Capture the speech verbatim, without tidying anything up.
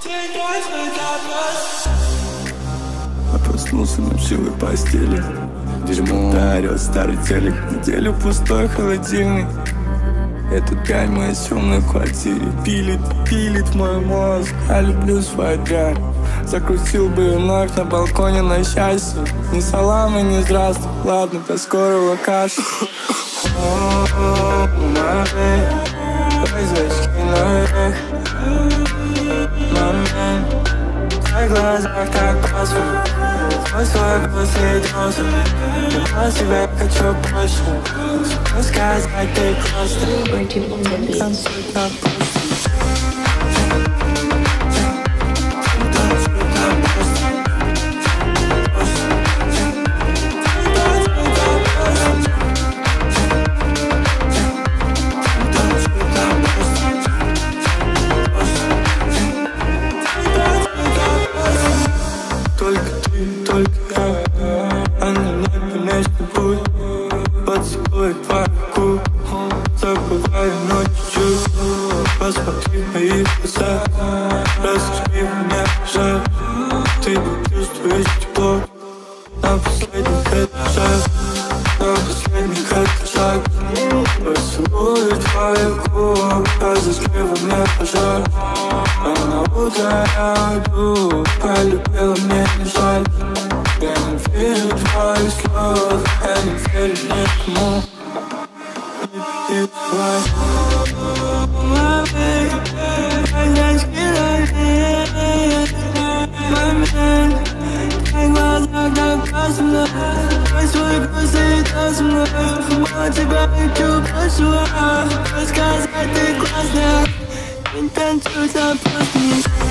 Я проснулся на пчелой постели. Дерьмо ударил старый телек. Неделю пустой холодильник. Этот пять в моей темной квартире. Пилит, пилит мой мозг. Я люблю свой дрянь. Закрутил бы вновь на балконе на счастье. Ни салам и ни здравствуй. Ладно, до скорого каши. Звездочки наверх. Момент. В твоих глазах так пасмурно. Твой свой последился. Я тебя хочу больше. Что сказать, ты просто танцуй так просто. Только ты, только я, а на небе вечный путь. Поцелуй твою руку, забываю ночью. Посмотри в мои глаза, расскажи мне, жаль. Ты не чувствуешь тепло на последних этажах, на последних этажах. Поцелуй твою руку, разожги во мне пожар. А на утро я уйду, полюбила мне не жаль. Я не верю в твои слова, я не верю никому. Не переживай. Глазочки наверх. Момент. В твоих глазах так пасмурно. Твой свой груз и то со мной. Я тебя хочу больше. Рассказать ты классная. Не танцуй, там просто не